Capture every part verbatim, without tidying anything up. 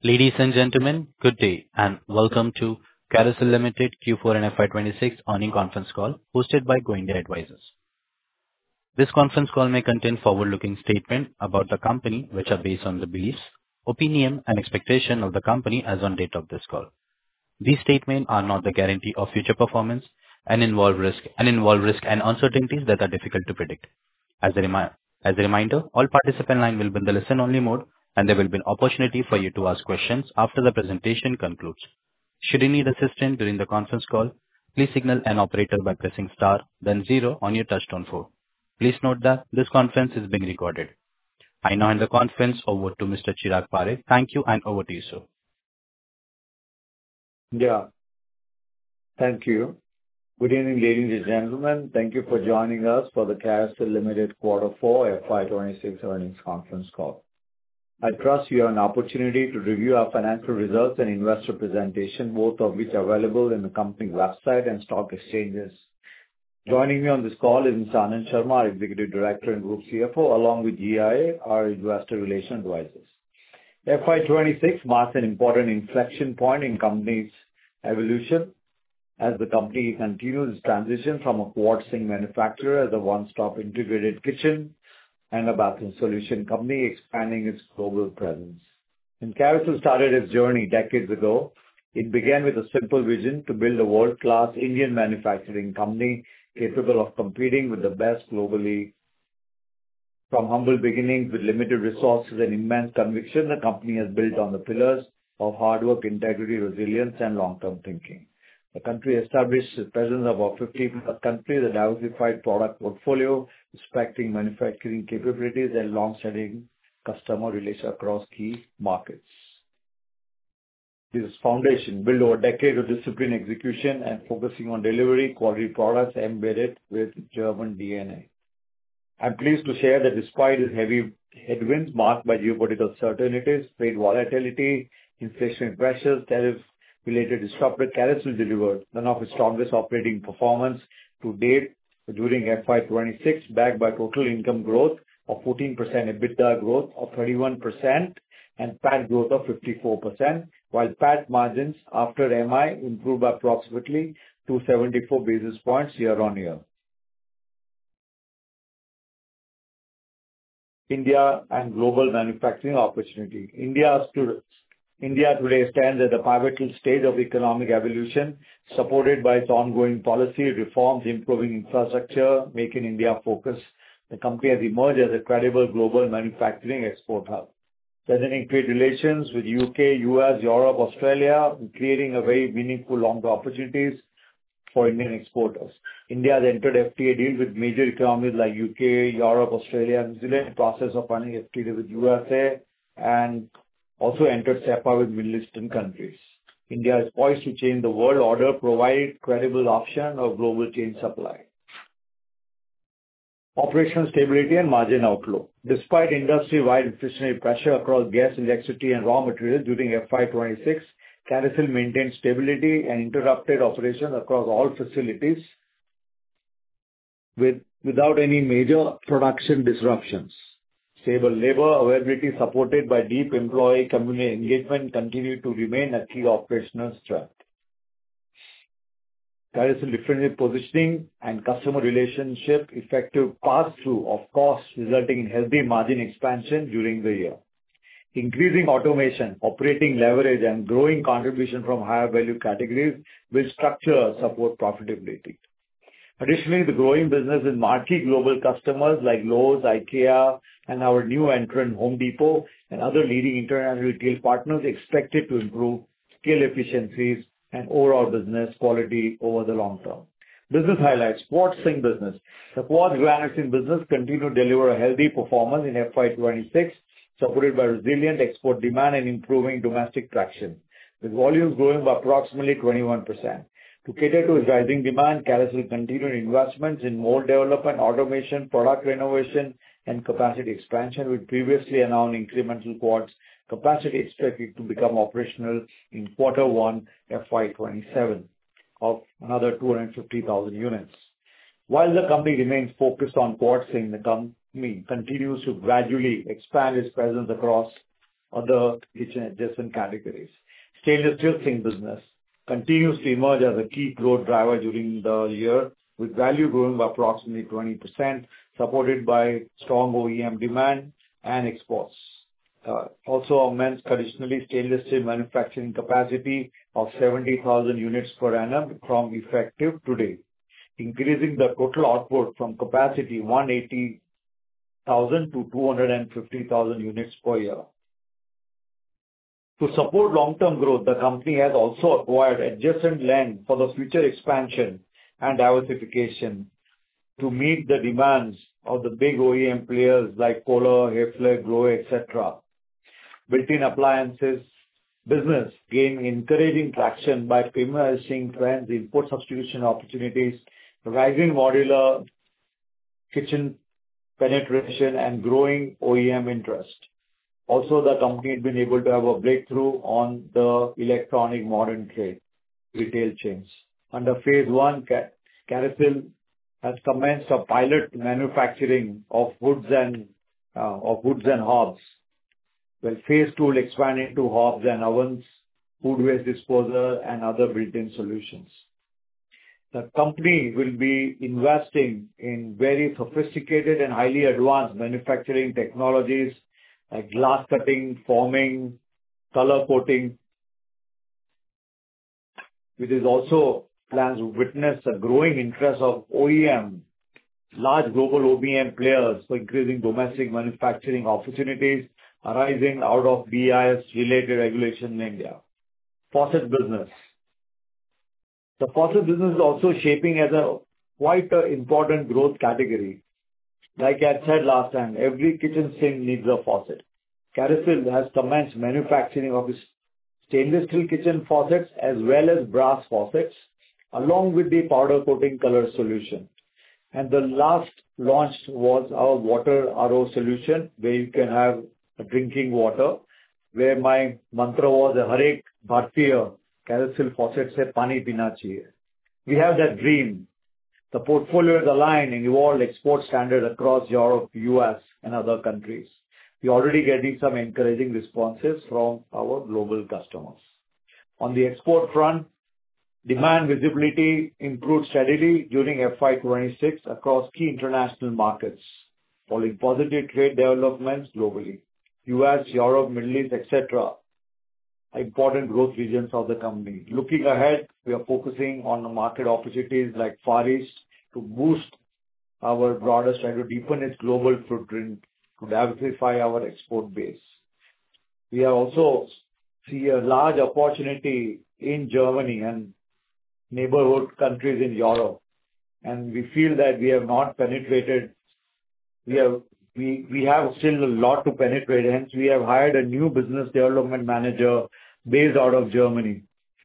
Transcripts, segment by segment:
Ladies and gentlemen, good day, and welcome to Carousel Limited Q four and F Y twenty-six earnings conference call hosted by Go India Advisors. This conference call may contain forward-looking statements about the company, which are based on the beliefs, opinion, and expectation of the company as on date of this call. These statements are not the guarantee of future performance and involve risk and involve risk and uncertainties that are difficult to predict. As a remi- as a reminder, all participant line will be in the listen-only mode, and there will be an opportunity for you to ask questions after the presentation concludes. Should you need assistance during the conference call, please signal an operator by pressing star, then zero on your touchtone phone. Please note that this conference is being recorded. I now hand the conference over to Mister Chirag Parekh. Thank you, and over to you, sir. Yeah. Thank you. Good evening, ladies and gentlemen. Thank you for joining us for the Carousel Limited Quarter four F Y twenty-six earnings conference call. I trust you have an opportunity to review our financial results and investor presentation, both of which are available in the company's website and stock exchanges. Joining me on this call is Mister Anand Sharma, our Executive Director and Group C F O, along with G I A, our investor relations advisors. F Y twenty-six marks an important inflection point in company's evolution as the company continues its transition from a quartz zinc manufacturer as a one-stop integrated kitchen and a bathroom solution company, expanding its global presence. When Carousel started its journey decades ago, it began with a simple vision to build a world-class Indian manufacturing company capable of competing with the best globally. From humble beginnings with limited resources and immense conviction, the company has built on the pillars of hard work, integrity, resilience, and long-term thinking. The country established its presence of about fifty plus countries, a diversified product portfolio, respecting manufacturing capabilities, and long-standing customer relations across key markets. This foundation, built over decades of disciplined execution and focusing on delivery, quality products embedded with German D N A. I'm pleased to share that despite its heavy headwinds marked by geopolitical uncertainties, trade volatility, inflationary pressures, tariff-related disruption, Carousel delivered one of its strongest operating performance to date during F Y twenty-six, backed by total income growth of fourteen percent, EBITDA growth of thirty-one percent, and P A T growth of fifty-four percent, while P A T margins after M I improved by approximately two hundred seventy-four basis points year-on-year. India and global manufacturing opportunity. India India today stands at the pivotal stage of economic evolution, supported by its ongoing policy reforms, improving infrastructure, making India focus. The company has emerged as a credible global manufacturing export hub, strengthening trade relations with U K, U S, Europe, Australia, and creating a very meaningful long-term opportunities for Indian exporters. India has entered F T A deals with major economies like U K, Europe, Australia, and New Zealand, in the process of signing F T A with U S A, and also entered SEPA with Middle Eastern countries. India is poised to change the world order, provide credible option of global chain supply. Operational stability and margin outlook. Despite industry-wide inflationary pressure across gas, electricity, and raw materials during F Y twenty-six, Carousel maintained stability and interrupted operations across all facilities with, without any major production disruptions. Stable labor availability, supported by deep employee community engagement, continued to remain a key operational strength. Carousel differentiated positioning and customer relationship, effective pass-through of costs, resulting in healthy margin expansion during the year. Increasing automation, operating leverage, and growing contribution from higher value categories will structure support profitability. Additionally, the growing business with marquee global customers like Lowe's, IKEA, and our new entrant, Home Depot, and other leading international retail partners, expected to improve scale efficiencies and overall business quality over the long term. Business highlights. Quartz zinc business. The quartz granite zinc business continued to deliver a healthy performance in F Y twenty-six, supported by resilient export demand and improving domestic traction, with volumes growing by approximately twenty-one percent. To cater to its rising demand, Carousel continued investments in mold development, automation, product renovation, and capacity expansion, with previously announced incremental quartz capacity expected to become operational in quarter one F Y twenty-seven of another two hundred fifty thousand units. While the company remains focused on quartz zinc, the company continues to gradually expand its presence across other kitchen adjacent categories. Stainless steel sink business continues to emerge as a key growth driver during the year, with value growing by approximately twenty percent, supported by strong O E M demand and exports. Uh, also augments traditionally stainless steel manufacturing capacity of seventy thousand units per annum from effective today, increasing the total output from capacity one hundred eighty thousand to two hundred fifty thousand units per year. To support long-term growth, the company has also acquired adjacent land for the future expansion and diversification to meet the demands of the big O E M players like Kohler, Hefele, Grohe, et cetera. Built-in appliances business gained encouraging traction by premiumizing trends, import substitution opportunities, rising modular kitchen penetration, and growing O E M interest. Also, the company had been able to have a breakthrough on the electronic modern trade retail chains. Under phase one, Carosil has commenced a pilot manufacturing of hoods and uh, of hoods and hobs. Well, phase two will expand into hobs and ovens, food waste disposal, and other built-in solutions. The company will be investing in very sophisticated and highly advanced manufacturing technologies like glass cutting, forming, color coating, which is also plans to witness a growing interest of O E M, large global O E M players for increasing domestic manufacturing opportunities arising out of B I S-related regulation in India. Faucet business. The faucet business is also shaping as a quite an important growth category. Like I said last time, every kitchen sink needs a faucet. Carosil has commenced manufacturing of its stainless steel kitchen faucets as well as brass faucets, along with the powder coating color solution. And the last launched was our water R O solution, where you can have a drinking water, where my mantra was, Harek Bhartiya Carosil faucet se pani pina chahiye. We have that dream. The portfolio is aligned and evolved export standard across Europe, U S, and other countries. We're already getting some encouraging responses from our global customers. On the export front, demand visibility improved steadily during F Y twenty-six across key international markets, following positive trade developments globally. U S, Europe, Middle East, et cetera, are important growth regions of the company. Looking ahead, we are focusing on the market opportunities like Far East to boost our broader strategy, to deepen its global footprint, to diversify our export base. We are also see a large opportunity in Germany and neighborhood countries in Europe, and we feel that we have not penetrated. We have we we have still a lot to penetrate. Hence, we have hired a new business development manager based out of Germany.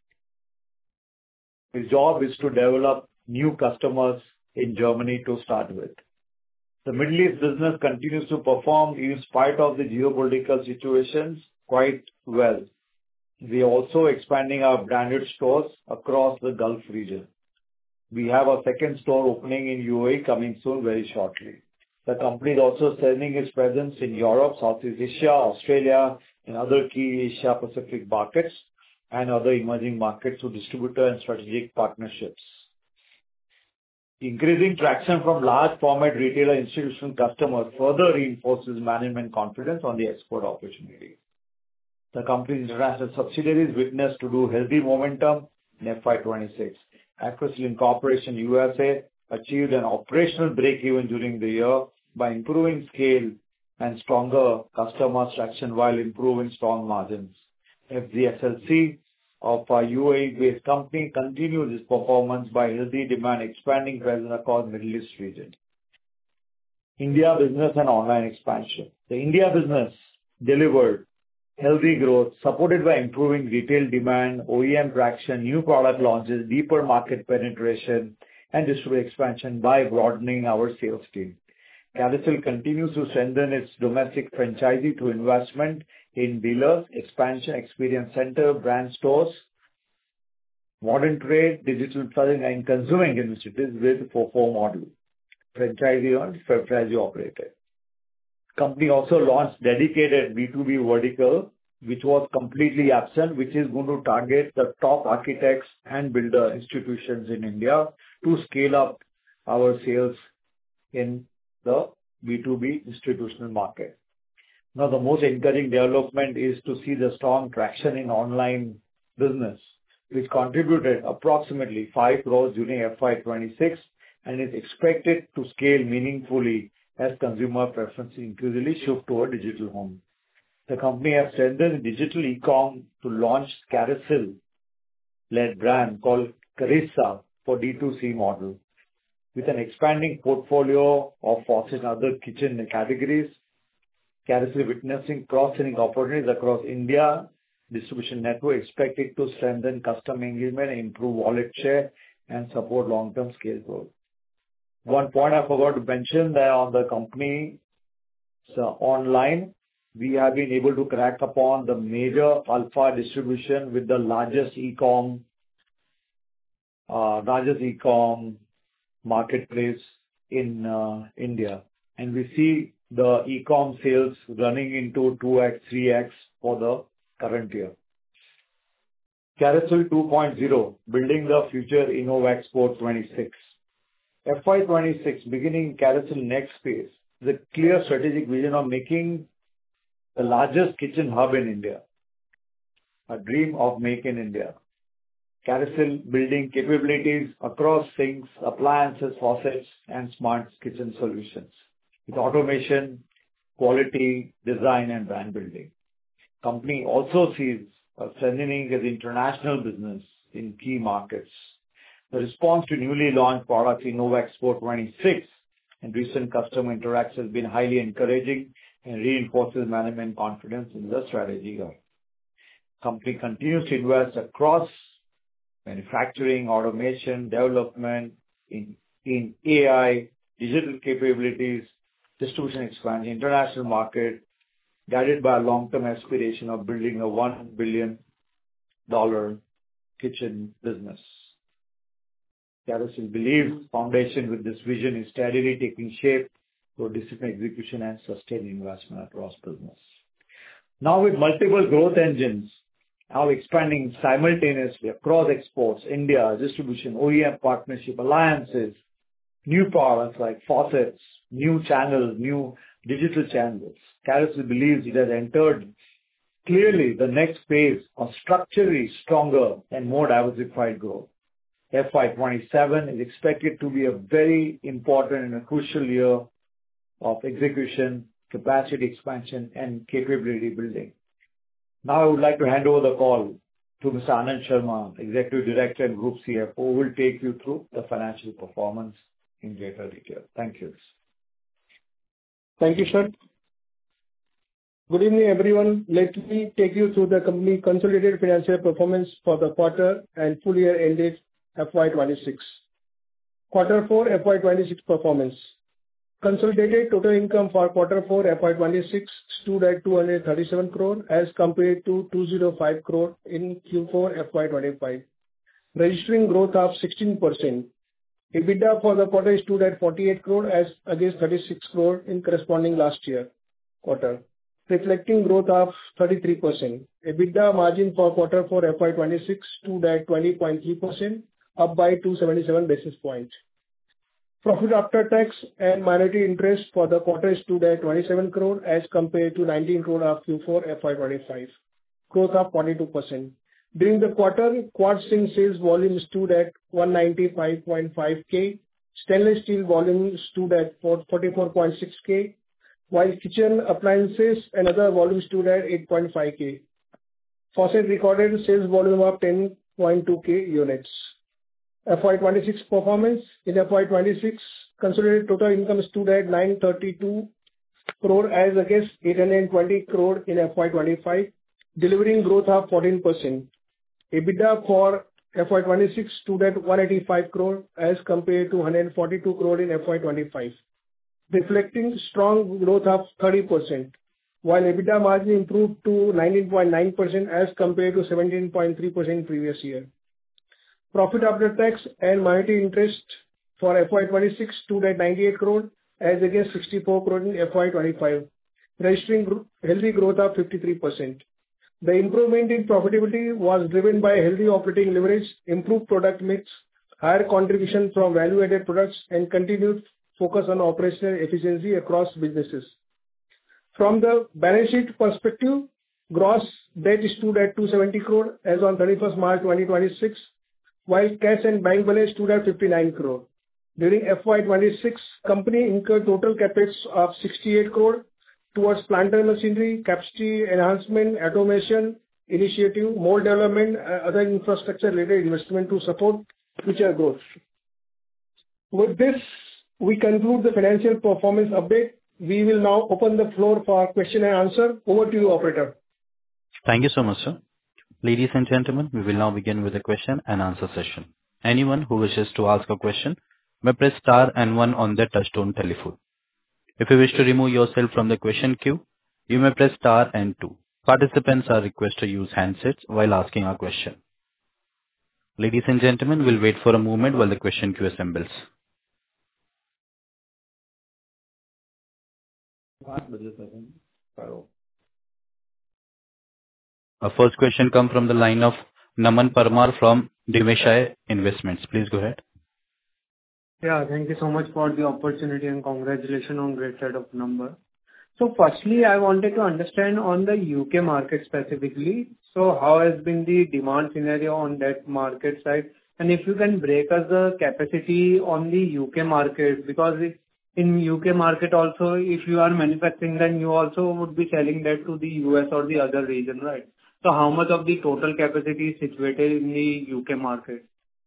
His job is to develop new customers in Germany to start with. The Middle East business continues to perform in spite of the geopolitical situations quite well. We are also expanding our branded stores across the Gulf region. We have a second store opening in U A E coming soon, very shortly. The company is also strengthening its presence in Europe, Southeast Asia, Australia, and other key Asia Pacific markets and other emerging markets through distributor and strategic partnerships. Increasing traction from large format retailer institutional customers further reinforces management confidence on the export opportunity. The company's international subsidiaries witnessed to do healthy momentum in F Y twenty-six. Aquasil Corporation U S A achieved an operational break-even during the year by improving scale and stronger customer traction while improving strong margins. F Z S L C of our U A E-based company continues its performance by healthy demand, expanding presence across the Middle East region. India business and online expansion. The India business delivered healthy growth, supported by improving retail demand, O E M traction, new product launches, deeper market penetration, and distributor expansion by broadening our sales team. Carosil continues to strengthen its domestic franchisee through investment in dealers, expansion, experience center, brand stores, modern trade, digital selling, and consuming initiatives with four four model, franchisee owned, franchisee operated. Company also launched dedicated B two B vertical which was completely absent, which is going to target the top architects and builder institutions in India to scale up our sales in the B two B institutional market. Now, the most encouraging development is to see the strong traction in online business, which contributed approximately five crores during F Y twenty-six and is expected to scale meaningfully as consumer preferences increasingly shift toward digital home. The company has strengthened digital e-com to launch Carousel-led brand called Carissa for D two C model. With an expanding portfolio of faucets and other kitchen categories, Carousel witnessing cross-selling opportunities across India. Distribution network expected to strengthen customer engagement, improve wallet share, and support long-term scale growth. One point I forgot to mention that on the company so online, we have been able to crack upon the major alpha distribution with the largest e-com, uh, largest e-com marketplace in uh, India. And we see the e-com sales running into two x, three x for the current year. Carousel two point oh, building the future InnovExpo twenty-six. F Y twenty-six, beginning Carousel next phase, is a clear strategic vision of making the largest kitchen hub in India. A dream of Make in India. Carousel building capabilities across sinks, appliances, faucets, and smart kitchen solutions with automation, quality, design, and brand building. Company also sees a strengthening its international business in key markets. The response to newly launched products in InnovExpo twenty-six and recent customer interactions has been highly encouraging and reinforces management confidence in the strategy. Company continues to invest across manufacturing, automation, development, in, in A I, digital capabilities, distribution expansion, international market, guided by a long-term aspiration of building a one billion dollars kitchen business. Carousel believes foundation with this vision is steadily taking shape for disciplined execution and sustained investment across business. Now with multiple growth engines, now expanding simultaneously across exports, India, distribution, O E M partnership, alliances, new products like faucets, new channels, new digital channels. Carousel believes it has entered clearly the next phase of structurally stronger and more diversified growth. F Y twenty-seven is expected to be a very important and a crucial year of execution, capacity expansion, and capability building. Now I would like to hand over the call to Mister Anand Sharma, Executive Director and Group C F O, who will take you through the financial performance in greater detail. Thank you. Thank you, sir. Good evening, everyone. Let me take you through the company consolidated financial performance for the quarter and full year ended F Y twenty-six. Quarter four F Y twenty-six performance. Consolidated total income for quarter four F Y twenty-six stood at two hundred thirty-seven crore as compared to two hundred five crore in Q four F Y twenty-five, registering growth of sixteen percent. EBITDA for the quarter stood at forty-eight crore as against thirty-six crore in corresponding last year quarter, reflecting growth of thirty-three percent. EBITDA margin for quarter four F Y twenty-six stood at twenty point three percent, up by two hundred seventy-seven basis points. Profit after tax and minority interest for the quarter stood at twenty-seven crore as compared to nineteen crore of Q four F Y twenty-five, growth of forty-two percent. During the quarter, quartz zinc sales volume stood at one hundred ninety-five point five K, stainless steel volume stood at forty-four point six K, while kitchen appliances and other volumes stood at eight point five K. Faucet recorded sales volume of ten point two K units. F Y twenty-six performance. In F Y twenty-six, consolidated total income stood at nine hundred thirty-two crore as against eight hundred twenty crore in F Y twenty-five, delivering growth of fourteen percent. EBITDA for F Y twenty-six stood at one hundred eighty-five crore as compared to one hundred forty-two crore in F Y twenty-five, reflecting strong growth of thirty percent, while EBITDA margin improved to nineteen point nine percent as compared to seventeen point three percent previous year. Profit after tax and minority interest for F Y twenty-six stood at ninety-eight crore as against sixty-four crore in F Y twenty-five, registering healthy growth of fifty-three percent. The improvement in profitability was driven by healthy operating leverage, improved product mix, higher contribution from value-added products, and continued focus on operational efficiency across businesses. From the balance sheet perspective, gross debt stood at two hundred seventy crore as on thirty-first March twenty twenty-six, while cash and bank balance stood at fifty-nine crore. During F Y twenty-six, company incurred total CapEx of sixty-eight crore towards plant and machinery, capacity enhancement, automation initiative, mold development, and other infrastructure-related investment to support future growth. With this, we conclude the financial performance update. We will now open the floor for question and answer. Over to you, operator. Thank you so much, sir. Ladies and gentlemen, we will now begin with the question and answer session. Anyone who wishes to ask a question may press star and one on their touchtone telephone. If you wish to remove yourself from the question queue, you may press star and two. Participants are requested to use handsets while asking a question. Ladies and gentlemen, we'll wait for a moment while the question queue assembles. Our first question comes from the line of Naman Parmar from Niveshaay Investments. Please go ahead. Yeah, thank you so much for the opportunity and congratulations on great set of numbers. So firstly, I wanted to understand on the U K market specifically. So how has been the demand scenario on that market side? And if you can break us the capacity on the U K market, because if in U K market also, if you are manufacturing, then you also would be selling that to the U S or the other region, right? So how much of the total capacity is situated in the U K market?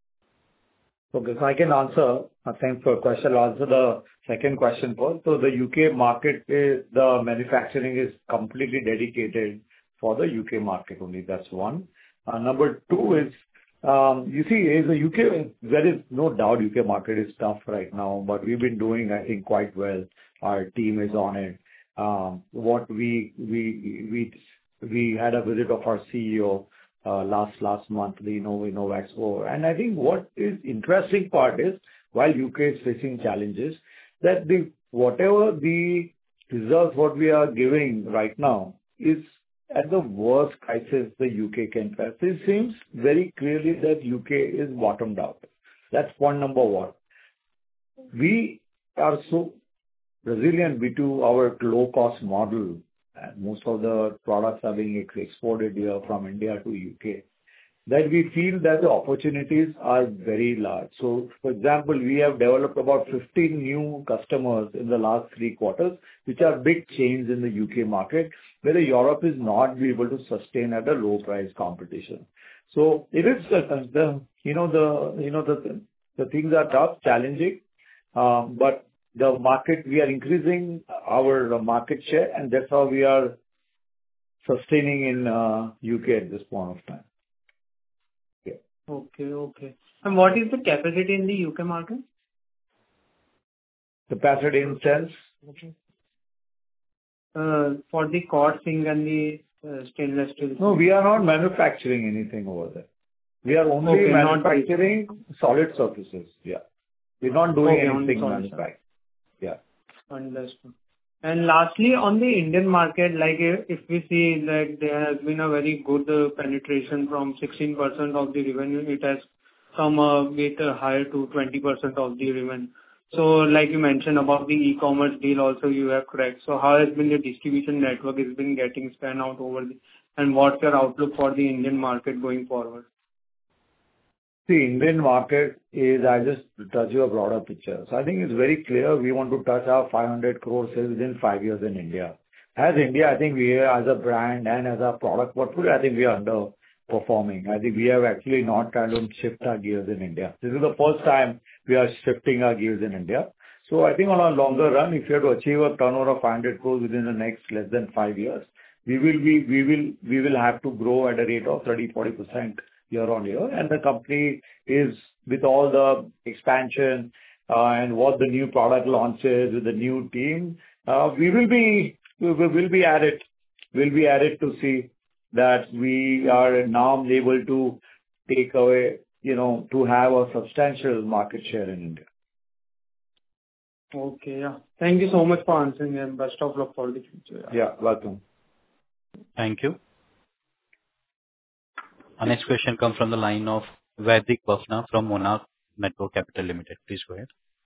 Okay, so I can answer. Thanks for the question. I'll answer the second question first. So the U K market is, the manufacturing is completely dedicated for the U K market only. That's one. Uh, number two is, um, you see, is the U K, there is no doubt U K market is tough right now, but we've been doing, I think, quite well. Our team is on it. Um, what we, we, we, we had a visit of our C E O Uh, last last month, the Inno- Innovaxpo. And I think what is interesting part is, while U K is facing challenges, that the whatever the results what we are giving right now is at the worst crisis the U K can face. It seems very clearly that U K is bottomed out. That's point number one. We are so resilient due to our low-cost model. And most of the products are being ex- exported here from India to U K, that we feel that the opportunities are very large. So, for example, we have developed about fifteen new customers in the last three quarters, which are big chains in the U K market, where Europe is not be able to sustain at a low price competition. So it is the, the you know the you know the the things are tough, challenging, um, but the market, we are increasing our market share, and that's how we are sustaining in uh, U K at this point of time. Yeah. Okay, okay. And what is the capacity in the U K market? Capacity in sense? Uh, for the coursing and the uh, stainless steel. No, we are not manufacturing anything over there. We are only Okay, not- manufacturing solid surfaces. Yeah. We're not doing Okay, only anything solid manufacturing. Yeah. Understood. And lastly, on the Indian market, like if if we see that there has been a very good uh, penetration from sixteen percent of the revenue, it has come a bit uh, higher to twenty percent of the revenue. So like you mentioned about the e-commerce deal also, you are correct. So how has been the distribution network has been getting span out over the... And what's your outlook for the Indian market going forward? The Indian market is, I just touch you a broader picture. So I think it's very clear we want to touch our five hundred crore sales within five years in India. As India, I think we are, as a brand and as a product portfolio, I think we are underperforming. I think we have actually not kind of shift our gears in India. This is the first time we are shifting our gears in India. So I think on a longer run, if you have to achieve a turnover of five hundred crores within the next less than five years, we will be, we will, we will have to grow at a rate of thirty to forty percent year on year. And the company is, with all the expansion uh, and what the new product launches with the new team, uh, we will be, we will be at it. We'll be at it to see that we are now able to take away, you know, to have a substantial market share in India. Okay, yeah. Thank you so much for answering, and best of luck for the future. Yeah, welcome. Thank you. Our next question comes from the line of Vaidik Bafna from Monarch Networth Capital Limited. Please go ahead.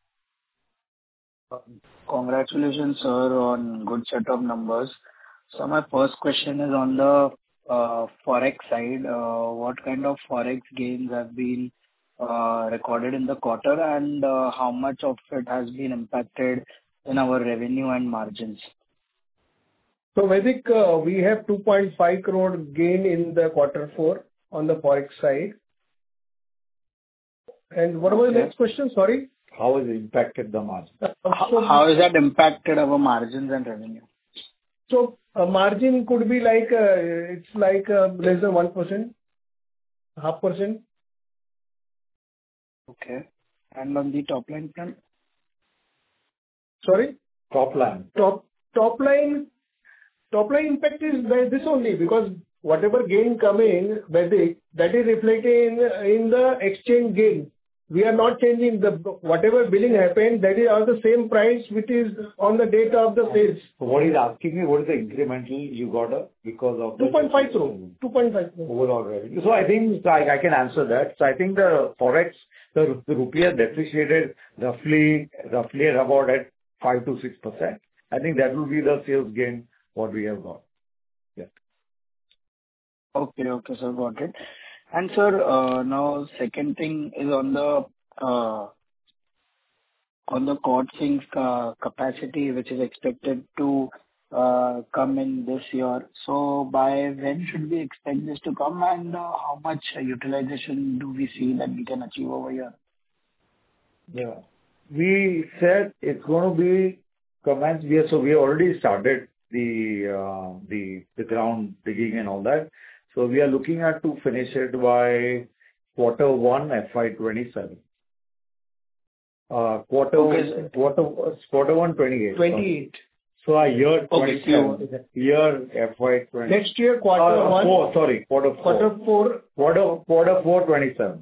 Congratulations, sir, on good set of numbers. So my first question is on the uh, forex side. Uh, what kind of forex gains have been uh, recorded in the quarter, and uh, how much of it has been impacted in our revenue and margins? So Vaidik, uh, we have two point five crore gain in the quarter four on the forex side. And what was the next question? Sorry. How has it impacted the margin? How, how has that impacted our margins and revenue? So a margin could be like, uh, it's like uh, less than one percent, half percent. Okay. And on the top line front? Sorry? Top line. Top, top line, top line impact is by this only, because whatever gain coming, Vaidik, that is reflected in, in the exchange gain. We are not changing the, whatever billing happened, that is on the same price which is on the date of the sales. So what he's asking me, what is the incremental you got uh, because of the two point five crore. two point five crore. Overall revenue. So I think I, I can answer that. So I think the forex, the, the rupee has depreciated roughly, roughly about at five to six percent. I think that will be the sales gain what we have got. Yeah. Okay, okay, sir, got it. And sir, uh, now second thing is on the uh, on the Quad Sync uh, capacity, which is expected to uh, come in this year. So by when should we expect this to come, and uh, how much utilization do we see that we can achieve over here? Yeah. We said it's going to be commenced. We are, so we already started the uh, the the ground digging and all that. So we are looking at to finish it by quarter one F Y twenty-seven. Uh, quarter, Okay. quarter, quarter one twenty-eight. twenty-eight. So a year Okay, twenty-seven. Year F Y twenty. Next year, quarter Uh, one. four, sorry, quarter four. Quarter four. Quarter, quarter four twenty-seven.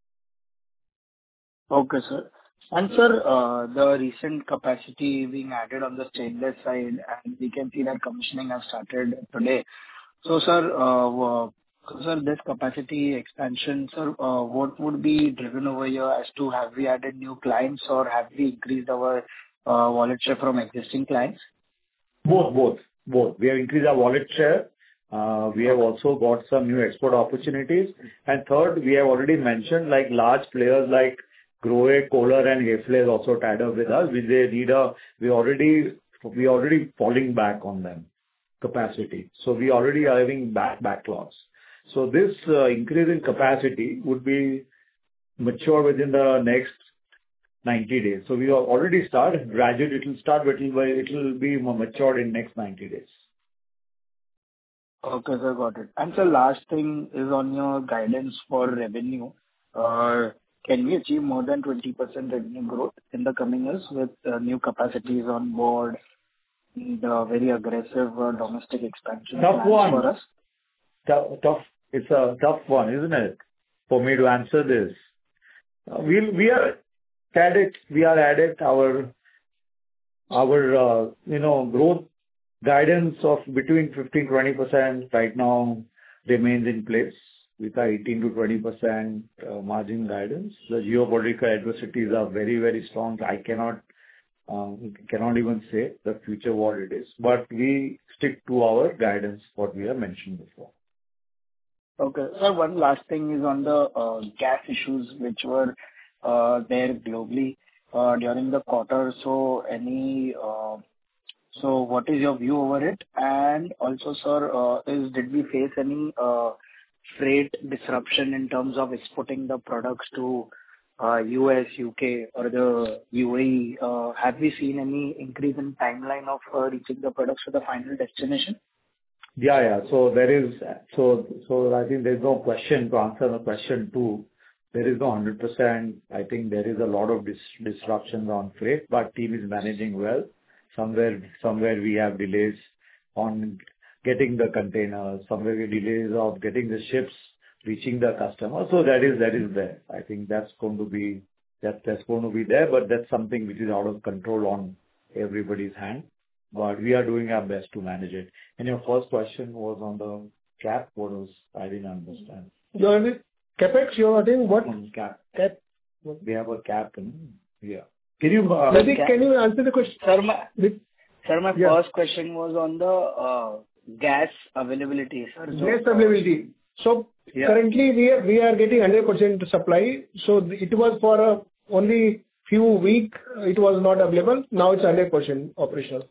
Okay, sir. And sir, uh, the recent capacity being added on the stainless side, and we can see that commissioning has started today. So, sir, uh, uh, sir, this capacity expansion, sir, uh, what would be driven over here as to have we added new clients or have we increased our uh, wallet share from existing clients? Both, both, both. We have increased our wallet share. Uh, We have also got some new export opportunities. And third, we have already mentioned, like, large players like Grohe, Kohler, and Hefele has also tied up with us. We they need a... We already, we already falling back on them capacity. So we already are having back backlogs. So this uh, increase in capacity would be mature within the next ninety days. So we have already started. Gradually, it will start, but it will it will be more matured in next ninety days. Okay, sir, got it. And sir, last thing is on your guidance for revenue. Uh, Can we achieve more than twenty percent revenue growth in the coming years with uh, new capacities on board and uh, very aggressive uh, domestic expansion Tough plans one. for us? Tough, tough. It's a tough one, isn't it, for me to answer this? Uh, We'll, we are at it, we are at it. Our, our, uh, you know, growth guidance of between fifteen to twenty percent right now remains in place with our eighteen to twenty percent uh, margin guidance. The geopolitical adversities are very, very strong. I cannot, um, cannot even say the future what it is, but we stick to our guidance, what we have mentioned before. Okay. Sir, one last thing is on the uh, gas issues which were uh, there globally uh, during the quarter. So any, uh, so what is your view over it? And also, sir, uh, is did we face any uh, freight disruption in terms of exporting the products to uh, U S, U K, or the U A E? Uh, Have we seen any increase in timeline of uh, reaching the products to the final destination? Yeah, yeah. So there is, so, so I think there's no question to answer the question two. There is no one hundred percent. I think there is a lot of dis disruptions on freight, but team is managing well. Somewhere, somewhere we have delays on getting the containers, somewhere we delays of getting the ships reaching the customer. So that is, that is there. I think that's going to be, that, that's going to be there, but that's something which is out of control on everybody's hand. But we are doing our best to manage it. And your first question was on the Cap, what was... I didn't understand. Your CapEx, you are saying what? Um, Cap. Cap. We have a cap in... Yeah. Can you... uh, Maybe can you answer the question? Sir, my With- sir, my Yeah. first question was on the uh, gas availability, sir. So, Gas availability. So Yeah. currently we are, we are getting one hundred percent supply. So it was for a only few week, it was not available. Now it's one hundred percent operational.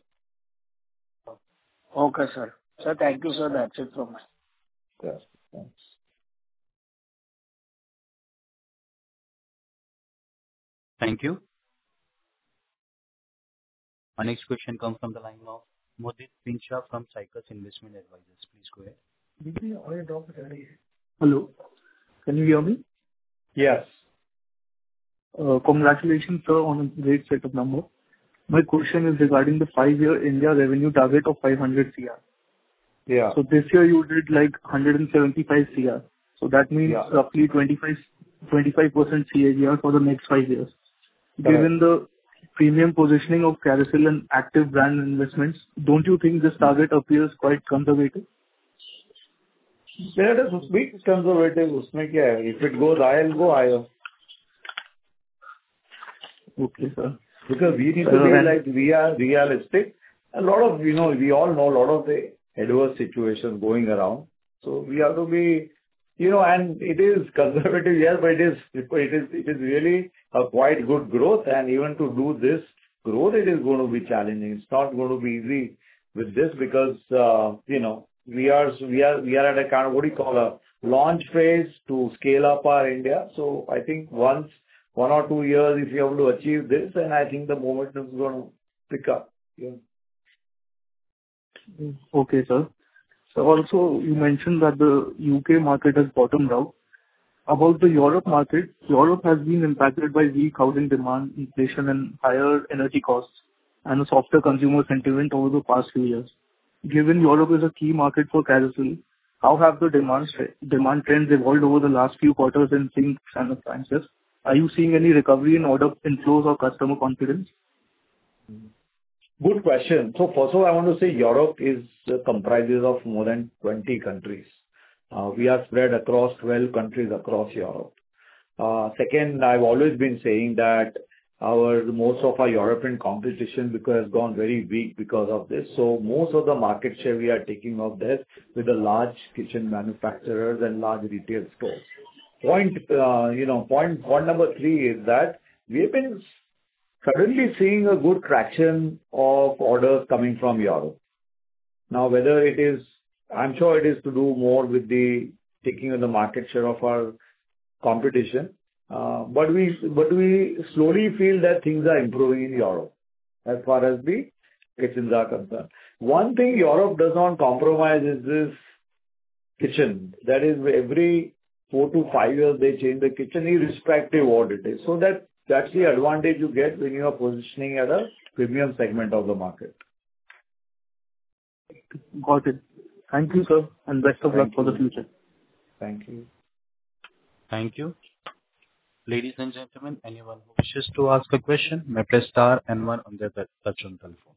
Okay, sir. Sir, thank you, sir. That's it from my side. Yes. Thanks. Thank you. Our next question comes from the line of Mudit Pincha from Cycles Investment Advisors. Please go ahead. Hello. Can you hear me? Yes. Uh, Congratulations, sir, on a great set of numbers. My question is regarding the five-year India revenue target of five hundred crore. Yeah. So this year you did like one hundred seventy-five crore. So that means Yeah. roughly twenty-five, twenty-five percent C A G R for the next five years. Given the premium positioning of Carousel and active brand investments, don't you think this target appears quite conservative? There is a big conservative. Usme kya hai? If it goes high, I'll go higher. Okay, sir. Because we need to Uh, be and- like, we are realistic. A lot of, you know, we all know a lot of the adverse situations going around. So we have to be, you know, and it is conservative, yes, but it is, it is, it is really a quite good growth. And even to do this growth, it is going to be challenging. It's not going to be easy with this because, uh, you know, we are, we are, we are at a kind of, what do you call, a launch phase to scale up our India. So I think once, one or two years, if you have to achieve this, then I think the momentum is going to pick up. Yeah. Okay, sir. So also, you mentioned that the U K market has bottomed out. About the Europe market, Europe has been impacted by weak housing demand, inflation, and higher energy costs, and a softer consumer sentiment over the past few years. Given Europe is a key market for Carousel, how have the demand stre- demand trends evolved over the last few quarters in sinks and appliances? Are you seeing any recovery in order inflows or customer confidence? Good question. So first of all, I want to say Europe is uh, comprises of more than twenty countries. Uh, We are spread across twelve countries across Europe. Uh, Second, I've always been saying that our most of our European competition because has gone very weak because of this. So most of the market share we are taking of this with the large kitchen manufacturers and large retail stores. Point, uh, you know, point, point number three is that we have been suddenly seeing a good traction of orders coming from Europe. Now, whether it is, I'm sure it is to do more with the taking of the market share of our competition, uh, but we but we slowly feel that things are improving in Europe as far as the kitchens are concerned. One thing Europe does not compromise is this kitchen. That is, every four to five years they change the kitchen, irrespective what it is. So that that's the advantage you get when you are positioning at a premium segment of the market. Got it. Thank you, sir, and best of luck Thank for the you. future. Thank you. Thank you. Ladies and gentlemen, anyone who wishes to ask a question may press star and one on their touch-tone telephone.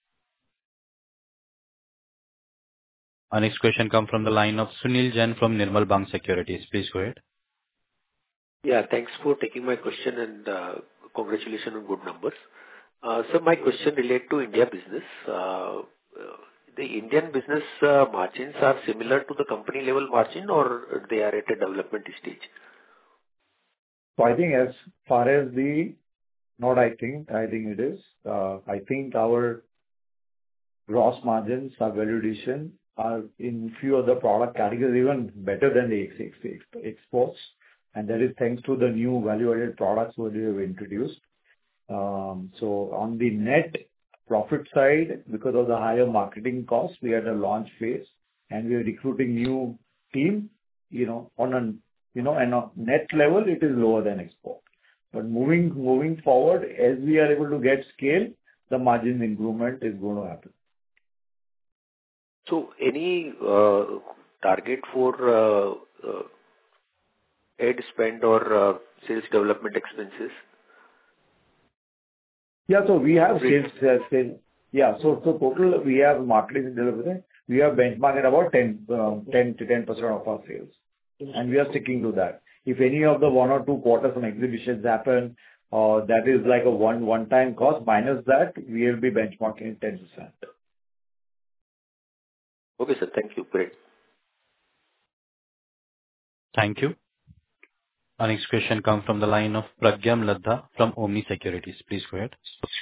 Our next question comes from the line of Sunil Jain from Nirmal Bang Securities. Please go ahead. Yeah, thanks for taking my question and uh, congratulations on good numbers. Uh, So my question relate to India business. Uh, uh, The Indian business uh, margins are similar to the company level margin or they are at a development stage? So I think as far as the, not I think, I think it is, uh, I think our gross margins, our value addition are in few of the product categories even better than the ex- ex- exports. And that is thanks to the new value-added products what we have introduced. Um, So on the net profit side, because of the higher marketing costs, we had a launch phase and we are recruiting new team, you know, on a, you know, and on net level, it is lower than export. But moving, moving forward, as we are able to get scale, the margin improvement is going to happen. So any uh, target for uh, uh, ad spend or uh, sales development expenses? Yeah, so we have sales, uh, sales. Yeah, so, so total, we have marketing and development. we are benchmarking about ten to ten percent of our sales. And we are sticking to that. If any of the one or two quarters and exhibitions happen, uh, that is like a one, one-time cost, minus that, we will be benchmarking ten percent. Okay, sir. Thank you. Great. Thank you. Our next question comes from the line of Pragyam Ladha from Omni Securities. Please go ahead.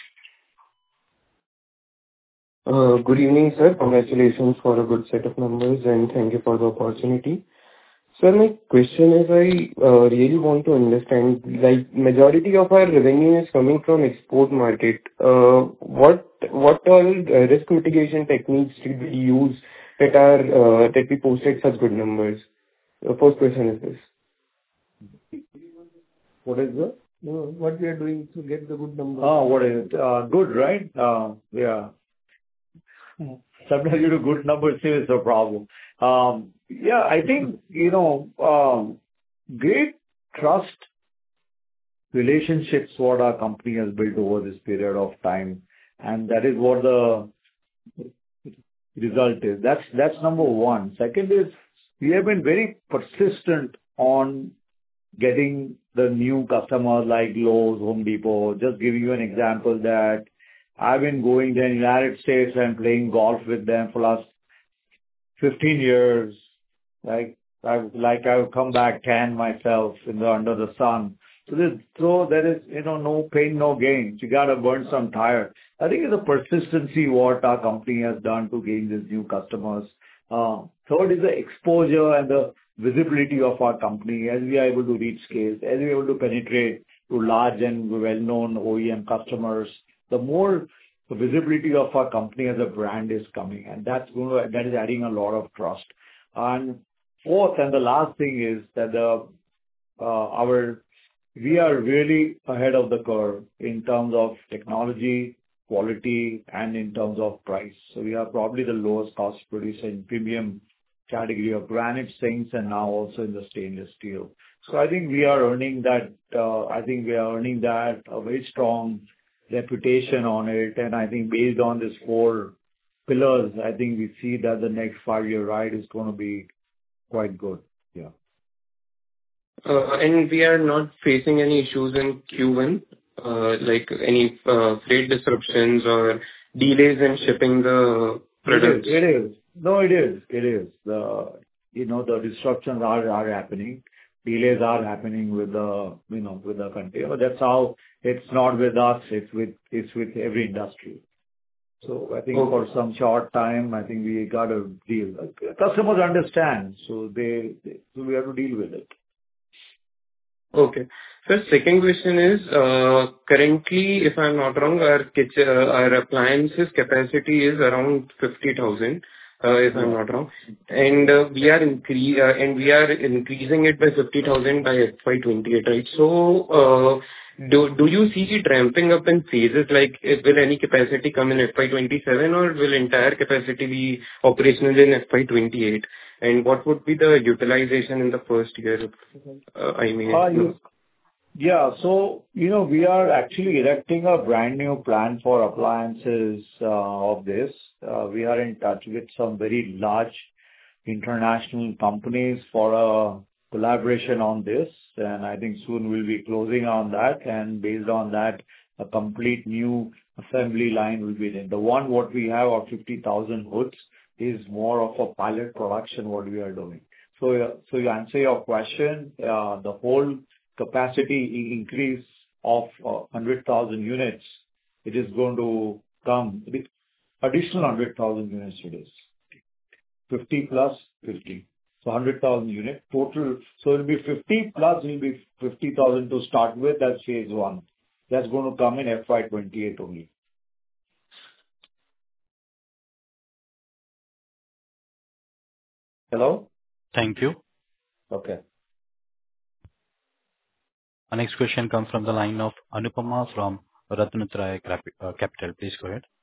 Uh, Good evening, sir. Congratulations for a good set of numbers, and thank you for the opportunity. Sir, my question is, I uh, really want to understand, like, majority of our revenue is coming from export market. Uh, What what all uh, risk mitigation techniques did we use that are uh, that we posted such good numbers? The first question is this. What is the? No, what we are doing to get the good numbers. Oh, what is it? Uh, Good, right? Uh, Yeah. Sometimes you do good numbers, still it's a problem. Um, Yeah, I think, you know, um, great trust relationships what our company has built over this period of time, and that is what the result is. That's that's number one. Second is, we have been very persistent on getting the new customers like Lowe's, Home Depot. Just giving you an example that I've been going there in the United States and playing golf with them for last fifteen years. Like I've like I've come back tan myself in the under the sun. So this so there is, you know, no pain, no gain. You gotta burn some tire. I think it's a persistency what our company has done to gain these new customers. Uh, third is the exposure and the visibility of our company as we are able to reach scale, as we are able to penetrate to large and well-known O E M customers. The more the visibility of our company as a brand is coming, and that's going to, that is adding a lot of trust. And fourth and the last thing is that the uh, our we are really ahead of the curve in terms of technology, quality, and in terms of price. So we are probably the lowest cost producer in premium category of granite sinks and now also in the stainless steel. So I think we are earning that. Uh, I think we are earning that a very strong reputation on it, and I think based on these four pillars, I think we see that the next five-year ride is going to be quite good. Yeah. Uh, And we are not facing any issues in Q one, uh, like any uh, freight disruptions or delays in shipping the products? It is. It is. No, it is. It is. The, you know, the disruptions are are happening. Delays are happening with the, you know, with the container. That's how it's not with us, it's with, it's with every industry. So I think Okay. for some short time, I think we got to deal. Customers understand, so they, they- so we have to deal with it. Okay. So second question is, uh, currently, if I'm not wrong, our kitchen, uh, our appliances capacity is around fifty thousand, uh, if I'm not wrong. And uh, we are incre- uh, and we are increasing it by fifty thousand by F Y twenty-eight, right? So, uh, do do you see it ramping up in phases? Like, if- will any capacity come in F Y twenty-seven, or will entire capacity be operational in F Y twenty-eight? And what would be the utilization in the first year? Uh, I mean, Uh, you- Yeah. So, you know, we are actually erecting a brand new plant for appliances uh, of this. Uh, We are in touch with some very large international companies for a collaboration on this, and I think soon we'll be closing on that, and based on that, a complete new assembly line will be there. The one what we have of fifty thousand hoods is more of a pilot production what we are doing. So, uh, so to answer your question, uh, the whole capacity i- increase of uh, one hundred thousand units, it is going to come with additional one hundred thousand units it is. fifty plus fifty. So one hundred thousand units total. So it'll be fifty plus will be fifty thousand to start with. That's phase one. That's going to come in F Y twenty-eight only. Hello? Thank you. Okay. Our next question comes from the line of Anupama from Ratnatraya Cap- uh, Capital. Please go ahead.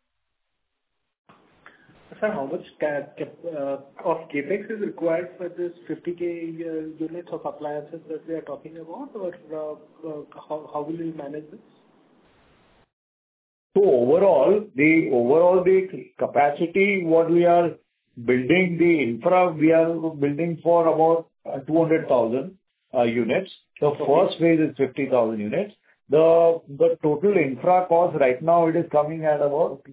Sir, how much ca- cap- uh, of CapEx is required for this fifty K uh, units of appliances that we are talking about, or uh, uh, how how will you manage this? So overall, the overall the capacity what we are building the infra, we are building for about uh, two hundred thousand uh, units. The Okay. first phase is fifty thousand units. The the total infra cost right now, it is coming at about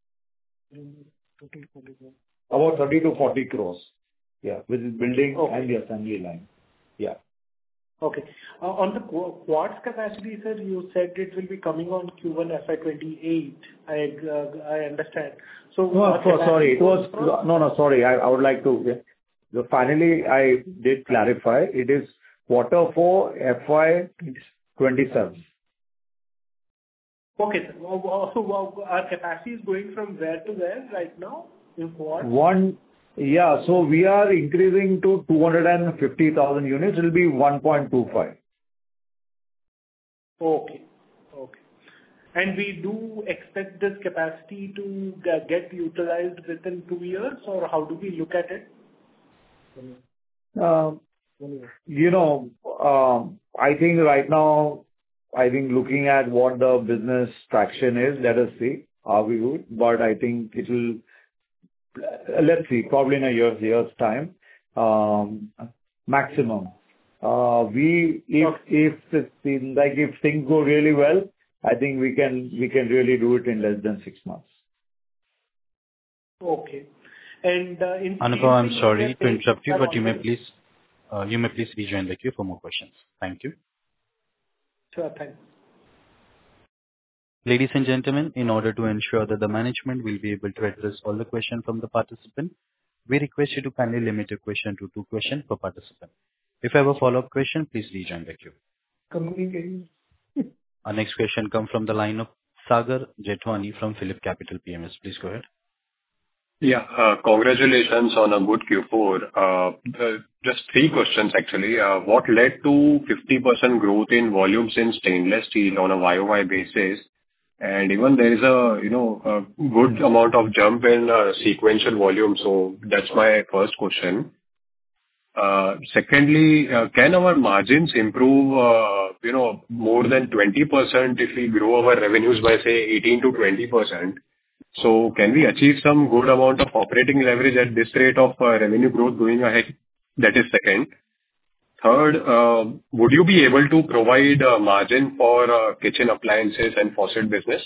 about thirty to forty crores. Yeah, with the building Okay. and the assembly line. Yeah. Okay. Uh, On the qu- quartz capacity, sir, you said it will be coming on Q one F Y twenty-eight. I uh, I understand. So No, our so sorry. It was... capacity goes from- No, no, sorry. I I would like to... yeah. So finally, I did clarify. It is quarter four F Y twenty-seven. Okay, sir. Well, well, So well, our capacity is going from where to where right now in quartz? One, yeah, so we are increasing to two hundred fifty thousand units. It will be one point two five. Okay. Okay. And we do expect this capacity to ge- get utilized within two years, or how do we look at it? Um, You know, um, I think right now, I think looking at what the business traction is, let us see how we do. But I think it will, let's see, probably in a year's year's time, um, maximum. Uh, We, if if it seems like if things go really well, I think we can we can really do it in less than six months. Okay. And uh, in Anupam, I'm steel, sorry we are to saying interrupt you, that but you may already- please, uh, you may please rejoin the queue for more questions. Thank you. Sure, thanks. Ladies and gentlemen, in order to ensure that the management will be able to address all the questions from the participant, we request you to kindly limit your question to two questions per participant. If you have a follow-up question, please rejoin the queue. Communication. Our next question comes from the line of Sagar Jethwani from Phillip Capital P M S. Please go ahead. Yeah, uh, congratulations on a good Q four. Uh, the- Just three questions, actually. Uh, What led to fifty percent growth in volumes in stainless steel on a Y O Y basis? And even there is a, you know, a good amount of jump in uh, sequential volume. So that's my first question. Uh, Secondly, uh, can our margins improve, uh, you know, more than twenty percent if we grow our revenues by, say, eighteen to twenty percent? So can we achieve some good amount of operating leverage at this rate of uh, revenue growth going ahead? That is second. Third, uh, would you be able to provide a margin for uh, kitchen appliances and faucet business?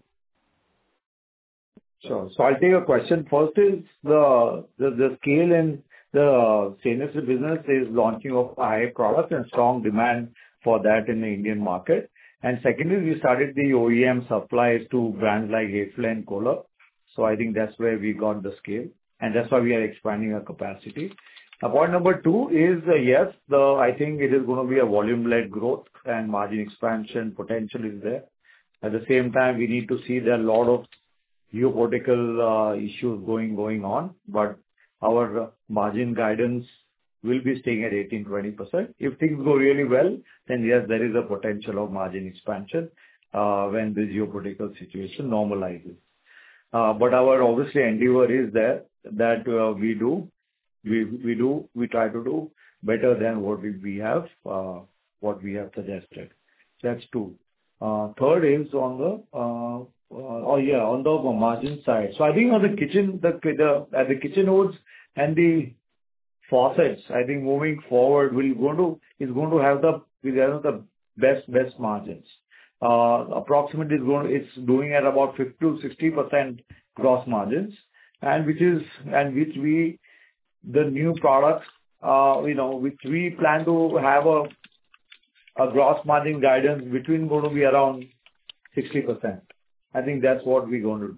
Sure. So I'll take a question. First is the the the scale in the stainless steel business is launching of a high product and strong demand for that in the Indian market. And secondly, we started the O E M supplies to brands like Hayfly and Kohler. So I think that's where we got the scale, and that's why we are expanding our capacity. Uh, Point number two is, uh, yes, the I think it is gonna be a volume-led growth and margin expansion potential is there. At the same time, we need to see there are a lot of geopolitical uh, issues going going on, but our uh, margin guidance will be staying at eighteen to twenty percent. If things go really well, then yes, there is a potential of margin expansion uh, when the geopolitical situation normalizes. Uh, But our obviously endeavor is there that uh, we do, we we do, we try to do better than what we we have uh, what we have suggested. That's two. Uh, Third is on the uh, uh, oh yeah, on the margin side. So I think on the kitchen, the the at the kitchen hoods and the faucets, I think moving forward, we're going to is going to have the will have the best best margins. Uh, Approximately, it's going it's doing at about fifty to sixty percent gross margins, and which is and which we the new products, uh, you know, which we plan to have a a gross margin guidance between going to be around sixty percent. I think that's what we're going to do.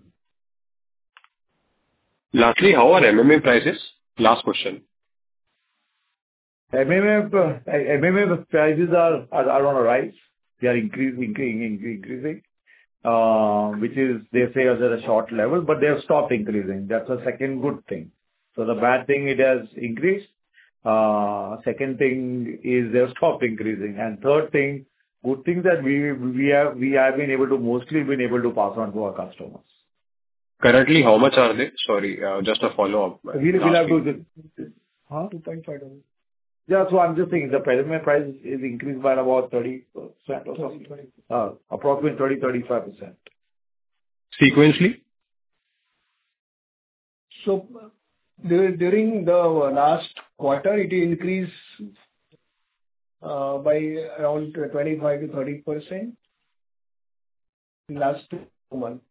Lastly, how are M M A prices? Last question. M M A uh, M M A prices are are are on a rise. They are increasing, increasing, increasing, uh, which is, they say, is at a short level, but they have stopped increasing. That's a second good thing. So the bad thing, it has increased. Uh, Second thing is they have stopped increasing. And third thing, good thing that we we have we have been able to mostly been able to pass on to our customers. Currently, how much are they? Sorry, uh, just a follow-up. We'll we'll have Last to... Huh? two point five dollars. Yeah, so I'm just saying the preliminary price is increased by about thirty percent or something. Uh, Approximately thirty to thirty-five percent. Sequentially? So dur- during the last quarter, it increased uh, by around twenty-five to thirty percent in last two months.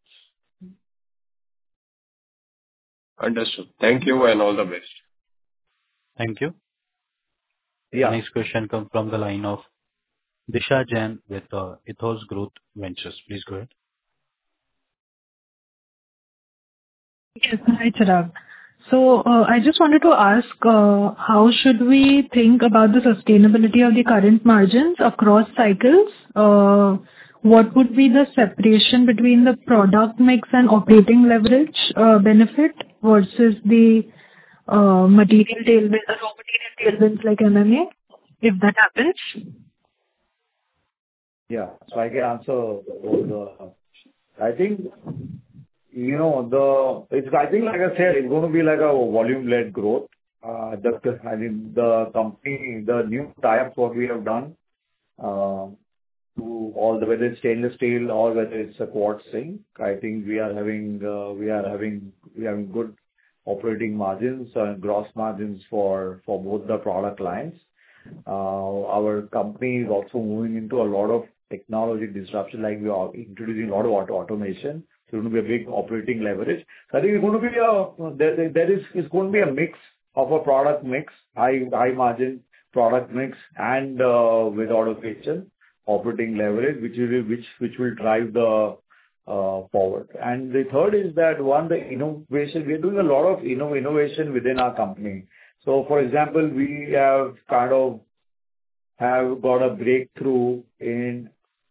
Understood. Thank you and all the best. Thank you. The Yeah. next question comes from the line of Disha Jain with uh, Ethos Growth Ventures. Please go ahead. Yes. Hi, Chirag. So, uh, I just wanted to ask, uh, how should we think about the sustainability of the current margins across cycles? Uh, What would be the separation between the product mix and operating leverage uh, benefit versus the uh, material tailwind, uh, raw material tailwinds like M M A, if that happens? Yeah. So I can answer all the... I think, you know, the, it's, I think, like I said, it's going to be like a volume-led growth. Uh, the, I mean, the company, the new tie-ups what we have done, uh, to all the, whether it's stainless steel or whether it's a quartz zinc, I think we are having, uh, we are having, we are having good operating margins and gross margins for, for both the product lines. Uh, Our company is also moving into a lot of technology disruption, like we are introducing a lot of auto automation. So it's going to be a big operating leverage. So I think it's going to be a, there, there there is, it's going to be a mix of a product mix, high, high margin product mix and, uh, with automation, operating leverage, which will, which, which will drive the, uh, forward. And the third is that one, the innovation, we are doing a lot of inno- innovation within our company. So for example, we have kind of have got a breakthrough in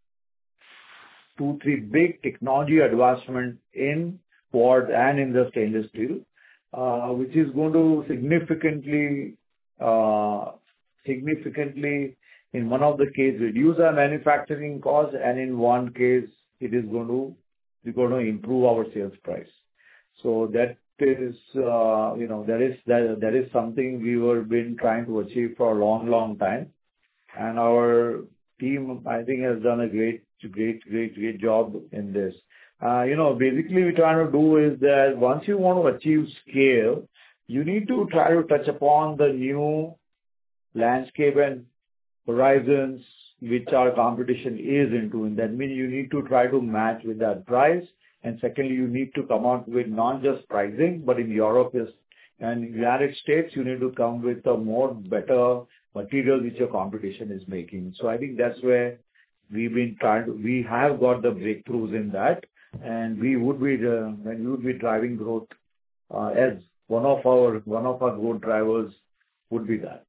two, three big technology advancement in quartz and in the stainless steel, uh, which is going to significantly, uh, significantly, in one of the case, reduce our manufacturing costs, and in one case, it is going to, we're going to improve our sales price. So that is, uh, you know, that is, that, that is something we were been trying to achieve for a long, long time. And our team, I think, has done a great, great, great, great job in this. Uh, you know, basically, we're trying to do is that once you want to achieve scale, you need to try to touch upon the new landscape and horizons which our competition is into. And that means you need to try to match with that price. And secondly, you need to come out with not just pricing, but in Europe is, and United States, you need to come with a more better material which your competition is making. So I think that's where we've been trying to, we have got the breakthroughs in that, and we would be, uh, and we would be driving growth, uh, as one of our, one of our growth drivers would be that.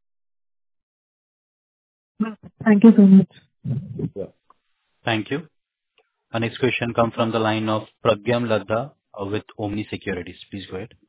Thank you so much. Yeah. Thank you. Our next question comes from the line of Pragyam Ladha uh, with Omni Securities. Please go ahead.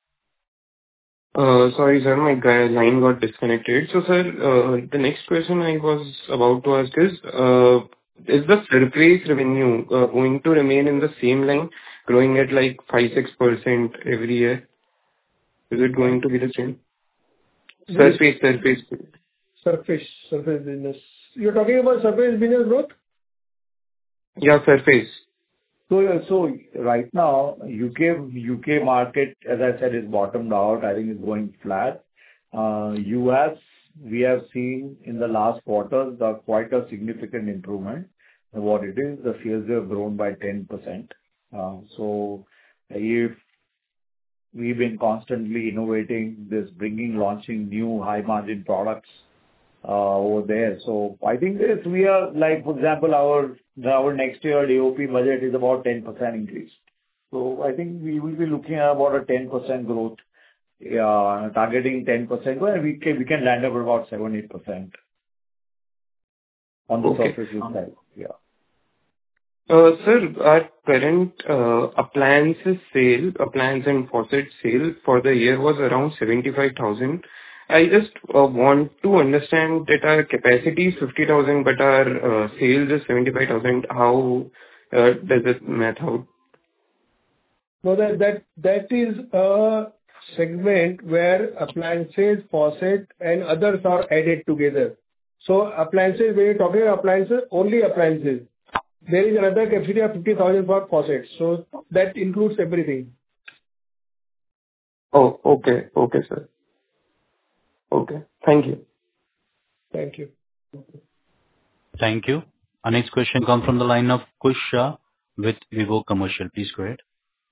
Uh, Sorry, sir, my guy- line got disconnected. So, sir, uh, the next question I was about to ask is, uh, is the surface revenue uh, going to remain in the same line, growing at like five to six percent every year? Is it going to be the same? Surface, surface. Surface, surface business. You're talking about surface business growth? Yeah, surface. So, yeah, so right now, U K, U K market, as I said, is bottomed out. I think it's going flat. Uh, U S, we have seen in the last quarter, the quite a significant improvement. And what it is, the sales have grown by ten percent. Uh, So if we've been constantly innovating this, bringing, launching new high-margin products, uh, over there. So I think this, we are like, for example, our, our next year A O P budget is about ten percent increase. So I think we will be looking at about a ten percent growth, uh, targeting ten percent, and we can, we can land up about seven to eight percent on the Okay. surface side. Yeah. Uh, Sir, our current uh, appliances sale, appliance and faucet sale for the year was around seventy-five thousand. I just uh, want to understand that our capacity is fifty thousand, but our uh, sales is seventy-five thousand. How uh, does it math out? No, that that that is a segment where appliances, faucet, and others are added together. So appliances, when you're talking about appliances, only appliances. There is another capacity of fifty thousand for faucets, so that includes everything. Oh, okay. Okay, sir. Okay. Thank you. Thank you. Thank you. Our next question comes from the line of Kush Shah with Vivo Commercial. Please go ahead.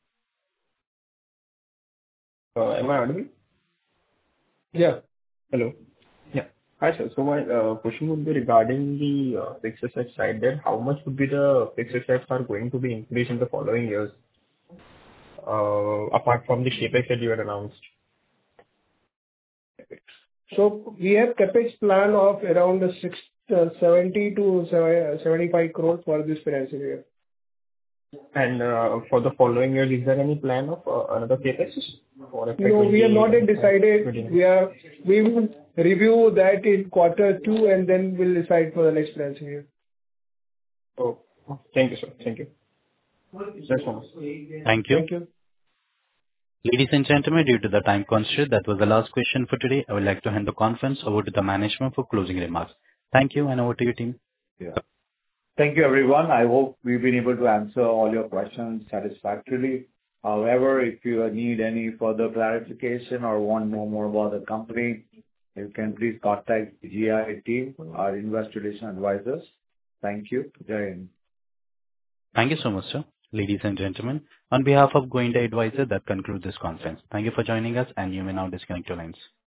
Uh, Am I audible? Yeah. Hello. Yeah. Hi, sir. So my uh, question would be regarding the uh, fixed asset side there. How much would be the fixed assets are going to be increased in the following years, uh, apart from the CapEx that you had announced? So we have CapEx plan of around six, uh, seventy to seventy-five crores for this financial year. And uh, for the following years, is there any plan of uh, another CapEx for F Y No, we have not yet decided. twenty? We are, we will review that in quarter two, and then we'll decide for the next financial year. Oh, thank you, sir. Thank you. That's all. Thank you. Thank you. Ladies and gentlemen, due to the time constraint, that was the last question for today. I would like to hand the conference over to the management for closing remarks. Thank you, and over to you, team. Yeah. Thank you, everyone. I hope we've been able to answer all your questions satisfactorily. However, if you need any further clarification or want to know more about the company, you can please contact the G I team, our investor relation advisors. Thank you. Jai Hind. Thank you so much, sir. Ladies and gentlemen, on behalf of Goinda Advisor, that concludes this conference. Thank you for joining us, and you may now disconnect your lines.